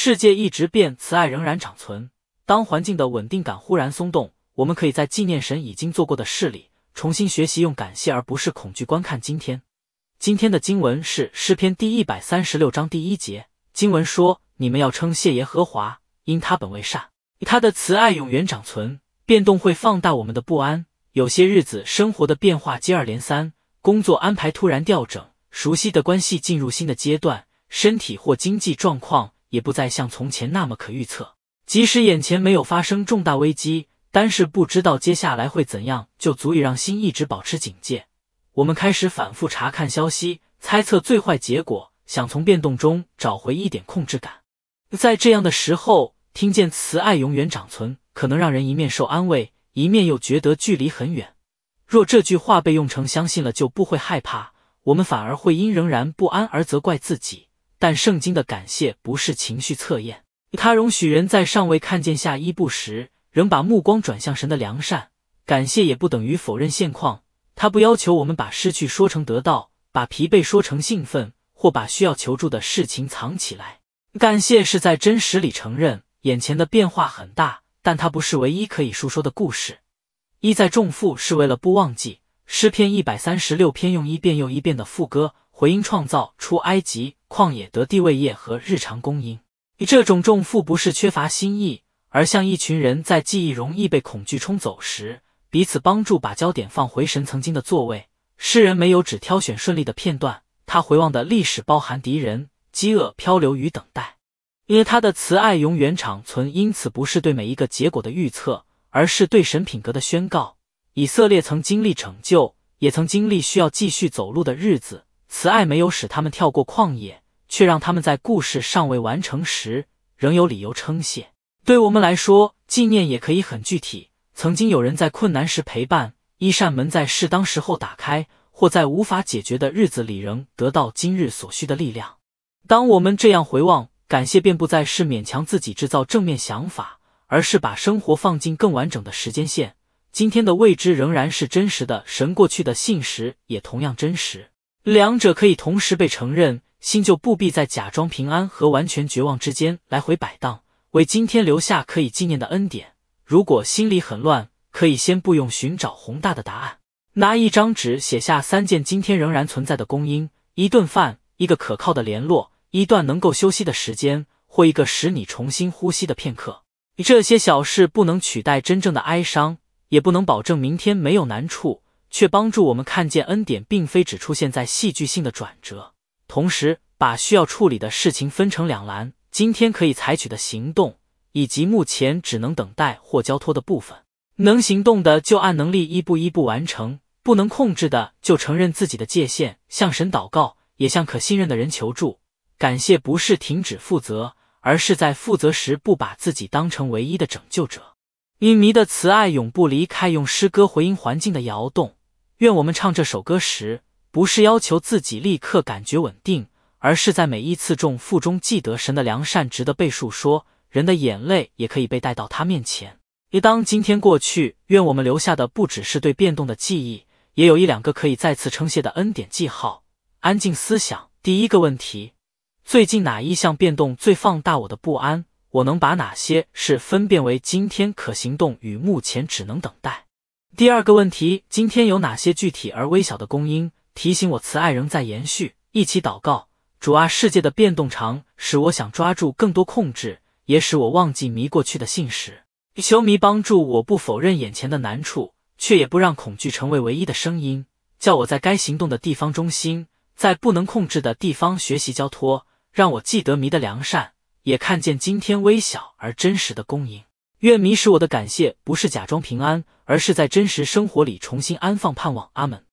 世界一直变，慈爱仍然长存。当环境的稳定感忽然松动，我们可以在纪念神已经做过的事里，重新学习用感谢而不是恐惧观看今天。今天的经文是诗篇第136章第1节，经文说：你们要称谢耶和华，因他本为善，他的慈爱永远长存。变动会放大我们的不安，有些日子生活的变化接二连三，工作安排突然调整，熟悉的关系进入新的阶段，身体或经济状况也不再像从前那么可预测。即使眼前没有发生重大危机，但是不知道接下来会怎样，就足以让心一直保持警戒。我们开始反复查看消息，猜测最坏结果，想从变动中找回一点控制感。在这样的时候，听见慈爱永远长存，可能让人一面受安慰，一面又觉得距离很远。若这句话被用成相信了就不会害怕，我们反而会因仍然不安而责怪自己。但圣经的感谢不是情绪测验，它容许人在尚未看见下一步时，仍把目光转向神的良善。感谢也不等于否认现况，它不要求我们把失去说成得到，把疲惫说成兴奋，或把需要求助的事情藏起来。感谢是在真实里承认眼前的变化很大，但它不是唯一可以述说的故事。一再重复是为了不忘记。诗篇136篇用一遍又一遍的副歌回应创造、出埃及、旷野得地位业和日常供应。这种重复不是缺乏新意，而像一群人在记忆容易被恐惧冲走时，彼此帮助把焦点放回神曾经的座位。诗人没有只挑选顺利的片段，他回望的历史包含敌人、饥饿、漂流与等待。因为他的慈爱永远长存，因此不是对每一个结果的预测，而是对神品格的宣告。以色列曾经历拯救，也曾经历需要继续走路的日子，慈爱没有使他们跳过旷野，却让他们在故事尚未完成时仍有理由称谢。对我们来说，纪念也可以很具体，曾经有人在困难时陪伴，一扇门在适当时候打开，或在无法解决的日子里仍得到今日所需的力量。当我们这样回望，感谢便不再是勉强自己制造正面想法，而是把生活放进更完整的时间线。今天的未知仍然是真实的，神过去的信实也同样真实，两者可以同时被承认，心就不必在假装平安和完全绝望之间来回摆荡，为今天留下可以纪念的恩典。如果心里很乱，可以先不用寻找宏大的答案，拿一张纸写下3件今天仍然存在的供应：一顿饭，一个可靠的联络，一段能够休息的时间，或一个使你重新呼吸的片刻。这些小事不能取代真正的哀伤，也不能保证明天没有难处，却帮助我们看见恩典并非只出现在戏剧性的转折。同时，把需要处理的事情分成2栏：今天可以采取的行动，以及目前只能等待或交托的部分。能行动的就按能力一步一步完成，不能控制的就承认自己的界限，向神祷告，也向可信任的人求助。感谢不是停止负责，而是在负责时不把自己当成唯一的拯救者。因弥的慈爱永不离开，用诗歌回应环境的摇动。愿我们唱这首歌时，不是要求自己立刻感觉稳定，而是在每一次重负中记得神的良善值得被述说，人的眼泪也可以被带到他面前。也当今天过去，愿我们留下的不只是对变动的记忆，也有1-2个可以再次称谢的恩典记号。安静思想。第一个问题：最近哪一项变动最放大我的不安？我能把哪些事分辨为今天可行动与目前只能等待？第二个问题：今天有哪些具体而微小的供应，提醒我慈爱仍在延续？一起祷告。主啊，世界的变动常使我想抓住更多控制，也使我忘记迷过去的信实。求迷帮助我不否认眼前的难处，却也不让恐惧成为唯一的声音，叫我在该行动的地方忠心，在不能控制的地方学习交托，让我记得迷的良善，也看见今天微小而真实的供应。愿迷使我的感谢不是假装平安，而是在真实生活里重新安放盼望。阿们。